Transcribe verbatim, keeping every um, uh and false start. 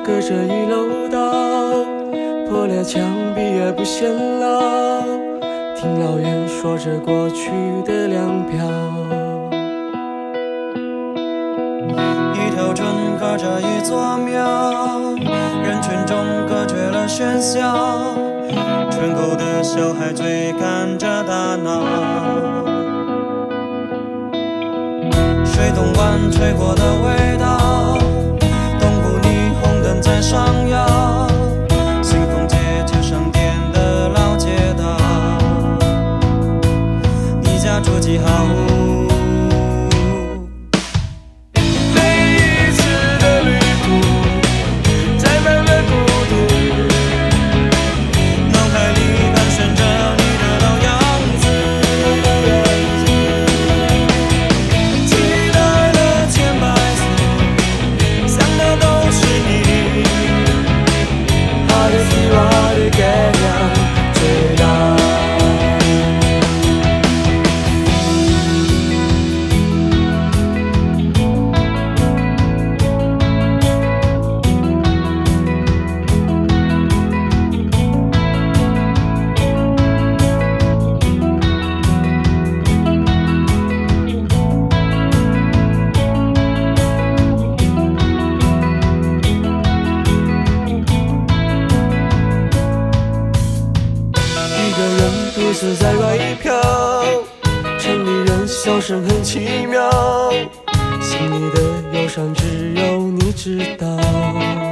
隔着一楼道，破裂墙壁也不显老，听老远说着过去的粮票。 一条村隔着一座庙，人群中隔绝了喧嚣，村口的小孩追赶着大闹。水东湾吹过的味道，东部霓虹灯在上摇，新丰街旧商店的老街道，你家住几号？ 独自在外飘，城里人笑声很奇妙，心里的忧伤只有你知道。